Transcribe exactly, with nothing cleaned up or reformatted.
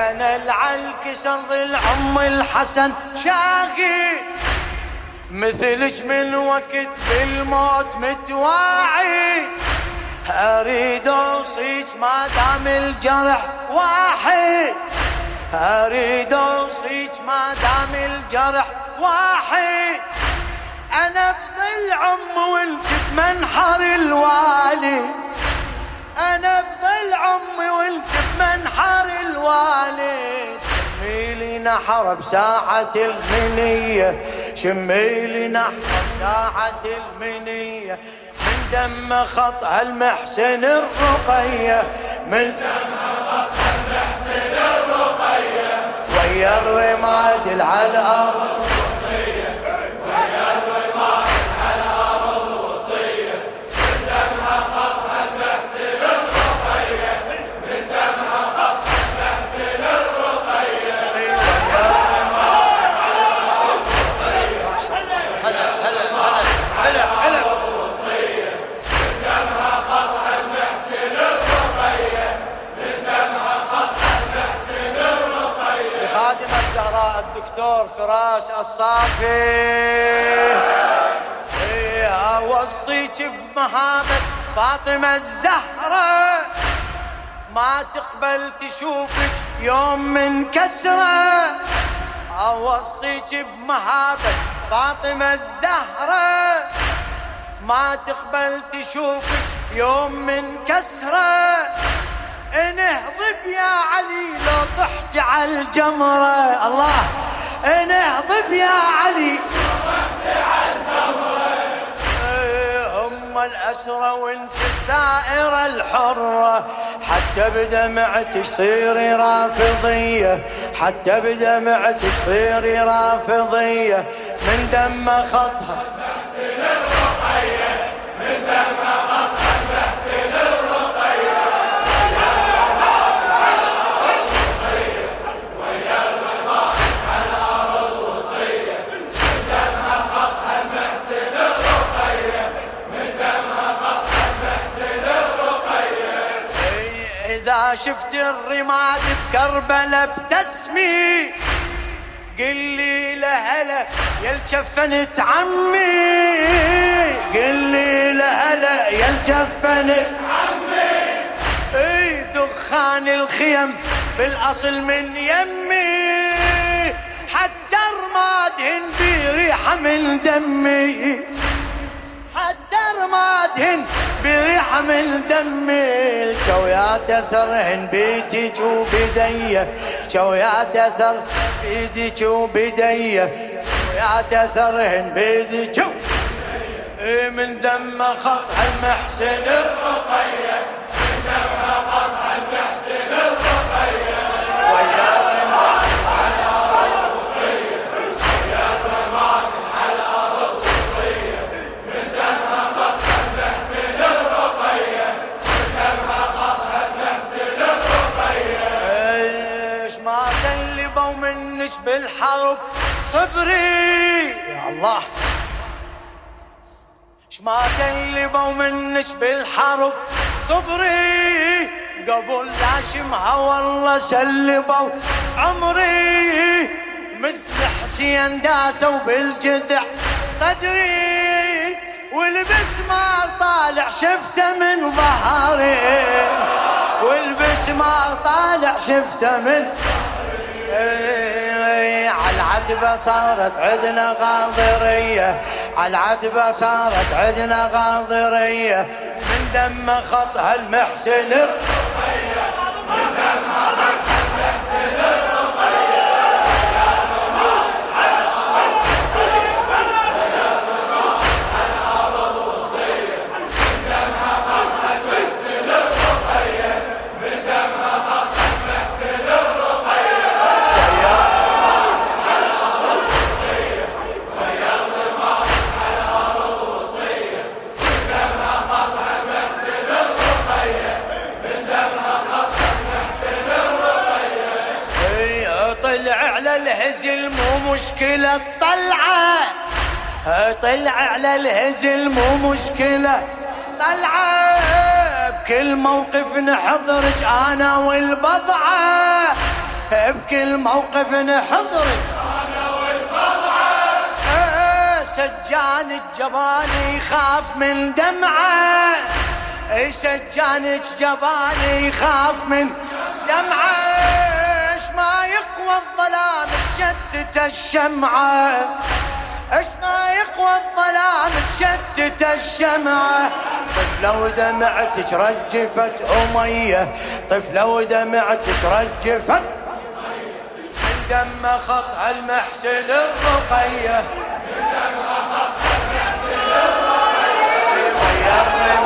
انا العالكسر ظل عم الحسن شاقي، مثلش من وقت بالموت متواعي، اريد اوصيك ما دام الجرح واحد، اريد اوصيك ما دام الجرح واحد، انا بظل عم وانت بمنحر الوالي، انا بظل عمي وانت بمنحر الوالد، شميلي نحر بساعة المنية، شميلي نحر بساعة المنية، من دم خط هالمحسن الرقية، من دم خط هالمحسن الرقية، ويا الرماد على الارض وصية، ويا الرماد على الارض وصية، من دم خط هالمحسن الرقية، من دم خط هالمحسن الرقية، ويا الرماد على الارض وصية، هلا هلا هلا هلا هلا الدكتور فراس الصافي. اوصيك بمهابة فاطمة الزهرة، ما تقبل تشوفك يوم من كسرة، اوصيك بمهابة فاطمة الزهرة، ما تقبل تشوفك يوم من كسرة، انهضب يا علي لو طحت على الجمرة، الله انهضب يا علي لو طحت على الجمرة، هم الأسرى وانت الثائرة الحرة، حتى بدمعتك صيري رافضية، حتى بدمعتك صيري رافضية، من دم خطها المحسن الرقية، من دم خطها المحسن الرقية، إذا شفت الرماد بكربلة بتسمي، قل لي لهلا يا الجفنت عمي، قل لي لهلا يا الجفنت عمي، اي دخان الخيم بالاصل من يمي، حتى رمادهن بريحة من دمي، حتى رمادهن بريحة من دمي، الجويات اثرهن بيدك وبديه، الجويات اثر بيدك وبديه، الجويات اثرهن بيدك وبديه، من دم خطها المحسن الرقية، من دم خطها المحسن الرقية، ويا الرماد على الارض وصية، ويا الرماد على الارض وصية، من دم خطها المحسن الرقية، من دم خطها المحسن الرقية، ايش ما سلبوا منش بالحرب صبري يا الله، ما سلبوا منش بالحرب صبري، قبل لا شمها والله سلبوا عمري، مثل حسين داسوا بالجذع صدري، والبسمار طالع شفته من ظهري، والبسمار طالع شفته من ظهري، عالعتبة صارت عدنا غاضرية، عالعتبة صارت عدنا غاضرية، من دم خطها المحسن الرقية، من دم خطها المحسن الرقية، يا الرماد على الأرض وصية، يا الرماد على الأرض وصية، من دم خطها المحسن الرقية، من دم خطها المحسن الرقية، يا الرماد على الأرض وصية، ويا الرماد على الأرض وصية، من دم خطها المحسن الرقية، من دم خطها المحسن الرقية، طلع على الهزل مو مشكلة طلعه، طلع على الهزل مو مشكلة طلعه، بكل موقف نحضرك انا والبضعة، بكل موقف نحضرك سجان الجبال يخاف من دمعه سجان الجبال يخاف من دمعه ايش ما يقوى الظلام تشتت الشمعه ايش ما يقوى الظلام تشتت الشمعه طفلة ودمعتك رجفت أمية طفلة ودمعتك رجفت من دم خط المحسن الرقية من دم خط المحسن الرقية